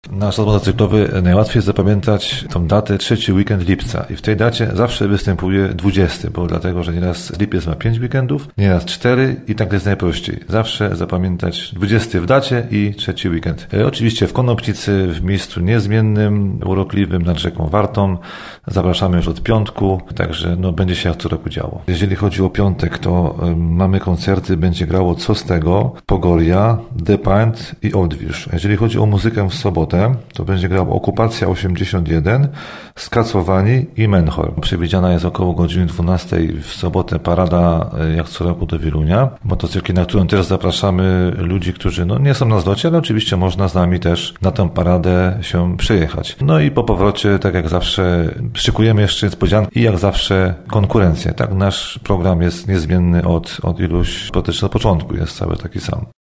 Nasz zawód motocyklowy najłatwiej jest zapamiętać tą datę 3 weekend lipca i w tej dacie zawsze występuje 20, bo dlatego, że nieraz lipiec ma 5 weekendów, nieraz 4 i tak jest najprościej. Zawsze zapamiętać 20 w dacie i 3 weekend. Oczywiście w Konopnicy, w miejscu niezmiennym, urokliwym nad rzeką Wartą. Zapraszamy już od piątku, także będzie się jak co roku działo. Jeżeli chodzi o piątek, to mamy koncerty, będzie grało Co z tego, Pogoria, The Pint i Oldwilż. Jeżeli chodzi o muzykę w sobotę, to będzie grał Okupacja 81, Skacowani i Menchor. Przewidziana jest około godziny 12 w sobotę parada jak co roku do Wielunia. Motocykli, na którą też zapraszamy ludzi, którzy nie są na zlocie, ale oczywiście można z nami też na tę paradę się przejechać. I po powrocie, tak jak zawsze, szykujemy jeszcze niespodzianki i jak zawsze konkurencję. Tak, nasz program jest niezmienny od iluś, praktycznie od początku jest cały taki sam.